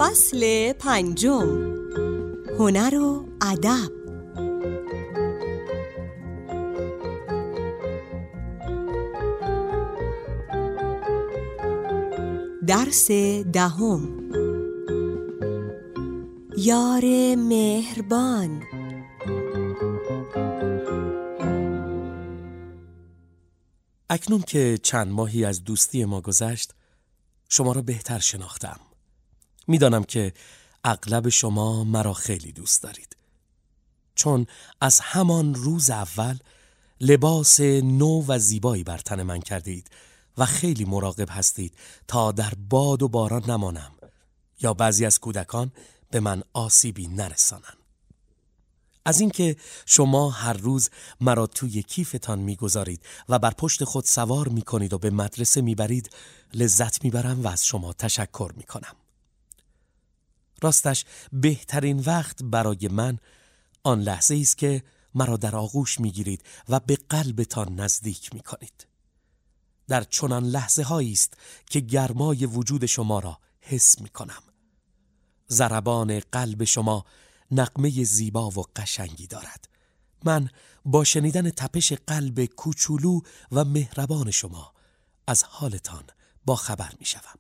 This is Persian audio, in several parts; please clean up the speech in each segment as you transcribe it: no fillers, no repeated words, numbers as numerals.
فصل 5. هنر و ادب. درس 10. یار مهربان. اکنون که چند ماهی از دوستی ما گذشت، شما را بهتر شناختم. میدانم که اغلب شما مرا خیلی دوست دارید، چون از همان روز اول لباس نو و زیبایی بر تن من کردید و خیلی مراقب هستید تا در باد و باران نمانم یا بعضی از کودکان به من آسیبی نرسانند. از اینکه شما هر روز مرا توی کیفتان میگذارید و بر پشت خود سوار میکنید و به مدرسه میبرید لذت میبرم و از شما تشکر میکنم. راستش بهترین وقت برای من آن لحظه است که مرا در آغوش میگیرید و به قلبتان نزدیک میکنید. در چنان لحظه هایی است که گرمای وجود شما را حس میکنم. ضربان قلب شما نغمه زیبا و قشنگی دارد. من با شنیدن تپش قلب کوچولو و مهربان شما از حالتان با خبر می شوم.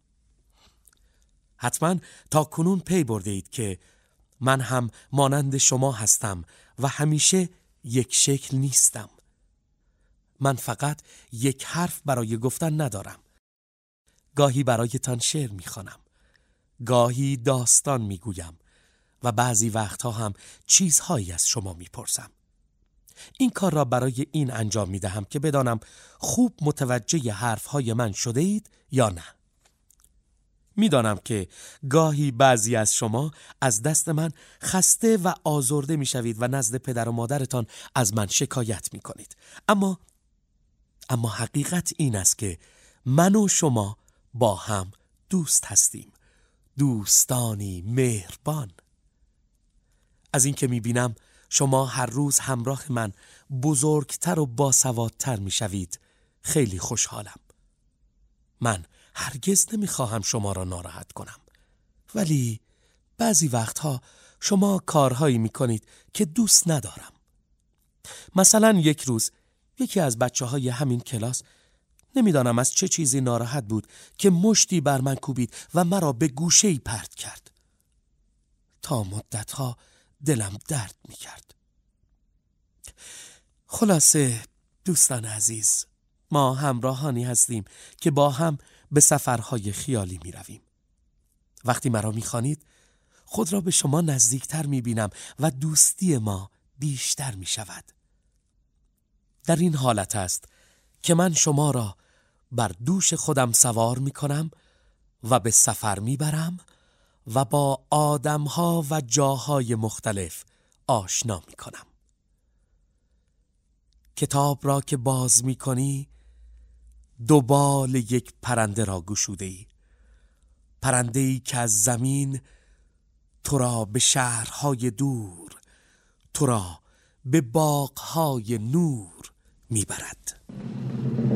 حتما تا کنون پی برده اید که من هم مانند شما هستم و همیشه یک شکل نیستم. من فقط یک حرف برای گفتن ندارم. گاهی برایتان شعر می خوانم، گاهی داستان می گویم و بعضی وقتها هم چیزهایی از شما میپرسم. این کار را برای این انجام میدهم که بدانم خوب متوجه حرفهای من شده اید یا نه. میدانم که گاهی بعضی از شما از دست من خسته و آزرده میشوید و نزد پدر و مادرتان از من شکایت میکنید. اما حقیقت این است که من و شما با هم دوست هستیم، دوستانی مهربان. از این که میبینم شما هر روز همراه من بزرگتر و باسوادتر میشوید خیلی خوشحالم. من هرگز نمیخواهم شما را ناراحت کنم، ولی بعضی وقتها شما کارهایی میکنید که دوست ندارم. مثلا یک روز یکی از بچه‌های همین کلاس، نمیدانم از چه چیزی ناراحت بود، که مشتی بر من کوبید و مرا به گوشه‌ای پرت کرد. تا مدتها دلم درد می‌کرد. خلاصه دوستان عزیز، ما همراهانی هستیم که با هم به سفرهای خیالی می‌رویم. وقتی مرا می‌خوانید خود را به شما نزدیکتر می‌بینم و دوستی ما بیشتر می‌شود. در این حالت است که من شما را بر دوش خودم سوار می‌کنم و به سفر می‌برم و با آدم‌ها و جاهای مختلف آشنا می‌کنم. کتاب را که باز می‌کنی، دوبال یک پرنده را گشوده‌ای. پرنده‌ای که از زمین تو را به شهرهای دور، تو را به باغ‌های نور می‌برد.